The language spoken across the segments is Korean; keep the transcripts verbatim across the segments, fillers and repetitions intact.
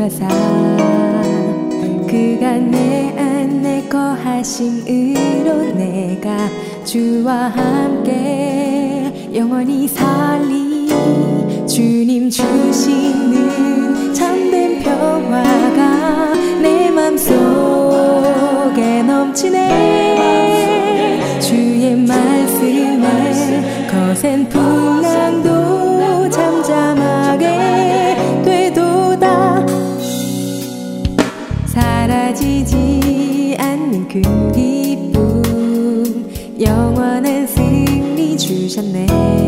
주셔서 그가 내 안에 거하심으로 내가 주와 함께 영원히 살리. 주님 주시는 참된 평화가 내 맘속에 넘치네. 주의 말씀에 거센 풍랑도 잠잠하게 되도다. 사라지지 않는 그 기쁨 영원한 승리 주셨네.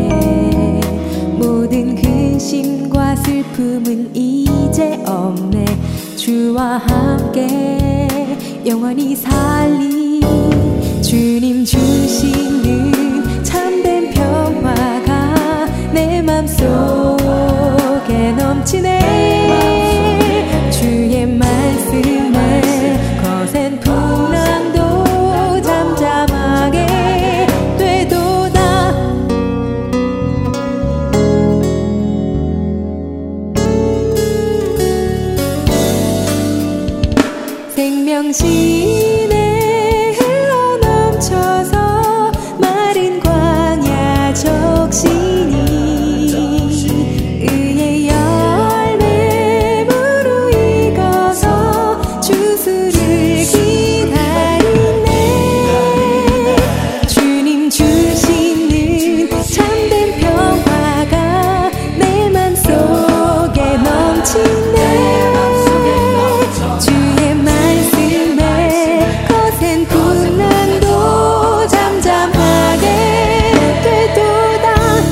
모든 근심과 슬픔은 이제 없네. 주와 함께 영원히 살리. 주님 주시는 참된 평화가 내 맘속에 넘치네. 주의 말씀에 거센 풍랑도 잠잠하게 되도다. 생명시내 흘러 넘쳐서 마른 광야 적시니 의의 열매 무르익어서 주수를 기다리네. 주님 주시는 참된 평화가 내 맘속에 넘치네. 주의 말씀에 거센 풍랑도 잠잠하게 되도다.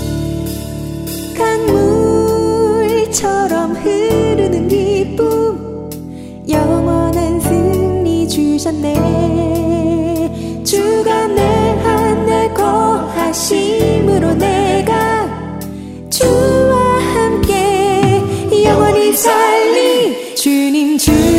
강물처럼 흐르는 기쁨 영원한 승리 주셨네. 주가 내 안에 거하심으로 내가 주와 함께 영원히 살리. 주님 주